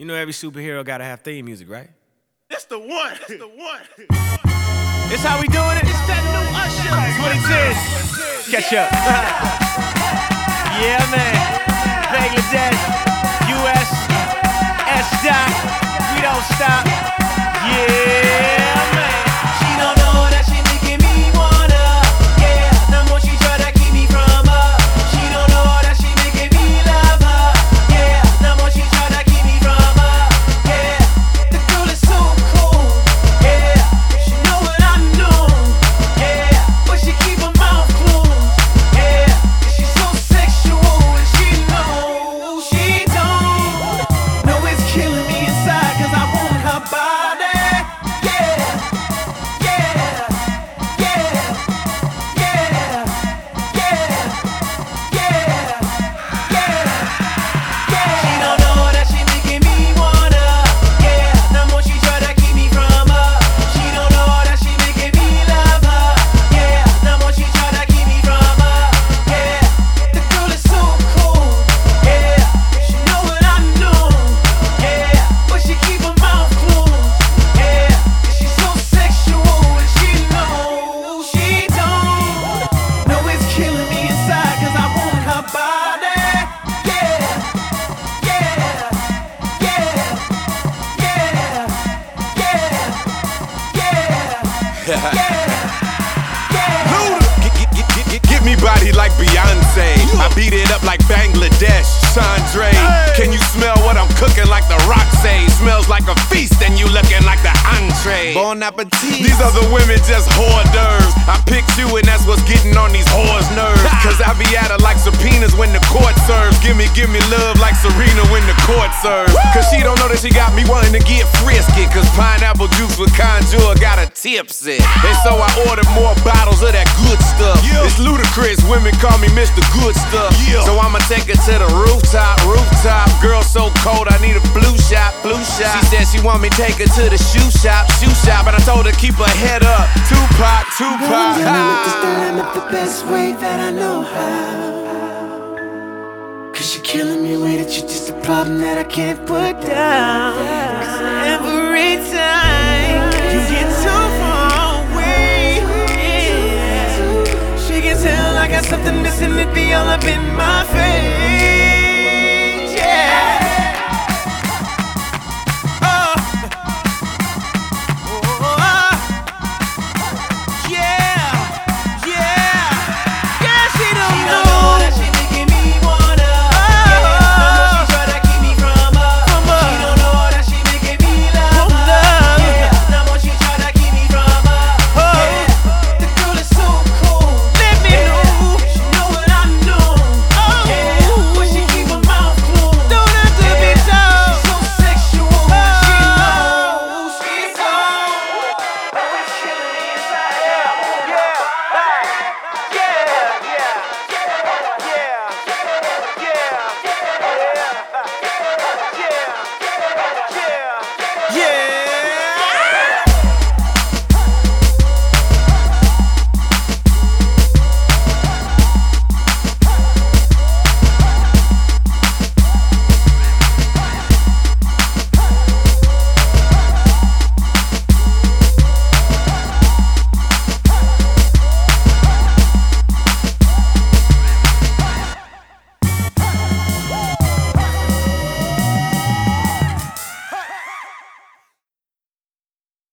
You know every superhero gotta have theme music, right? That's the one. That's the one. It's how we doing it. It's that new Usher. 2010. Catch up. Yeah, man. Bangladesh, US, S-Dot. We don't stop. Yeah, man. She don't know that she making me wanna. Yeah, the more she try to keep me from her. She don't know that she making me love her. Yeah, the more she try to keep me from her. Yeah, the girl is so cool. Yeah, she know what I know. Yeah, but she keep her mouth closed. Yeah, she's so sexual and she knows she don't know it's killing me inside 'cause I want her body. Get me body like Beyonce. I beat it up like Bangladesh, Chandre. Can you smell what I'm cooking like the rock say? Smells like a feast and you looking like the entree. Bon appetit. These other women just hors d'oeuvres. I picked you and that's what's getting on these whores' nerves. Cause I be at her like subpoenas when the court serves. Give me love like Serena when the court serves. Cause she don't know that she got me wanting to get frisky. Cause pineapple juice with conjure got her tipsy. And so I ordered more bottles of that good stuff. It's ludicrous, women call me Mr. Good Stuff. So I'ma take her to the rooftop. Girl so cold, I need a blue shot. She said she want me take her to the shoe shop. And I told her keep her head up. Tupac. I'm dealing with this dilemma the best way that I know how. Cause you're killing me with it, you're just a problem that I can't put down. Cause every time you get too far away, yeah, she can tell I got something missing, it be all up in my face.